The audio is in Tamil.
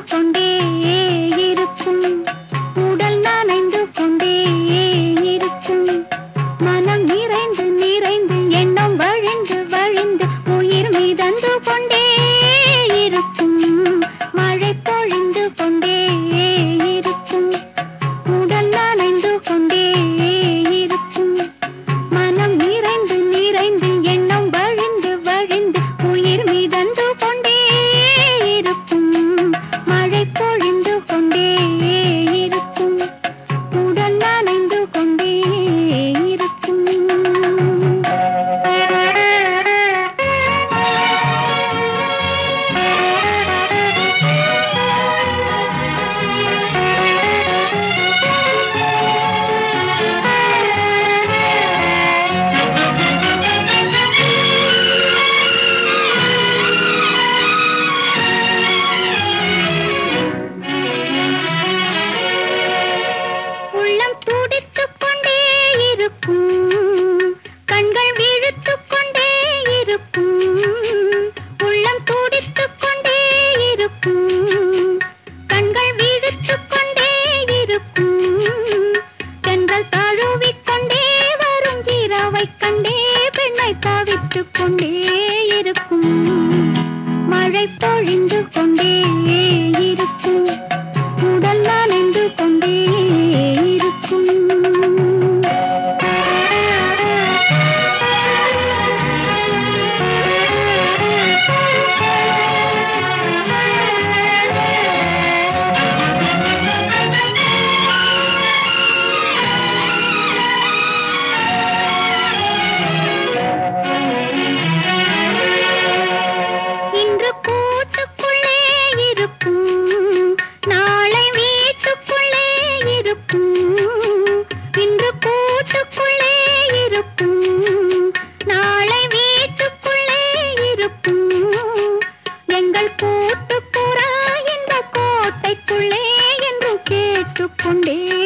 கொண்டே இருக்கும், உடல் நனைந்து கொண்டே இருக்கும், மனம் நிறைந்து நிறைந்து எண்ணம் வழிந்து வழிந்து உயிர் மிதந்து கொண்டே இருக்கும், மழை பொழிந்து கொண்டே இருக்கும், உடல் நனைந்து கொண்டே இருக்கும், மனம் நிறைந்து நிறைந்து எண்ணம் வழிந்து வழிந்து உயிர் மிதந்து கொண்டே இருக்கும், மழை பொழிந்து கொண்டே இருக்கும், உடல் நனைந்து கொண்டே இருக்கும். உள்ளம் துடித்துக் கொண்டே இருக்கும், கண்கள் விழித்துக் கொண்டே இருக்கும், உள்ளம் துடித்துக் கொண்டே இருக்கும், கண்கள் விழித்துக் கொண்டே இருக்கும், தென்றல் தழுவிக் கொண்டே வரும் இரவைக் கண்டே பெண்ணை தவித்துக் கொண்டே இருக்கும், மழை பொழிந்து கொண்டே இருக்கும், உடல் நனைந்து கொண்டே இருக்கும். இன்று கூட்டுக்குள்ளே இருக்கும், நாளை வீட்டுக்குள்ளே இருக்கும், இன்று கூட்டுக்குள்ளே இருக்கும், நாளை வீட்டுக்குள்ளே இருக்கும், எங்கள் கூட்டுப்புறா இந்த கோட்டைக்குள்ளே என்று கேட்டுக்கொண்டே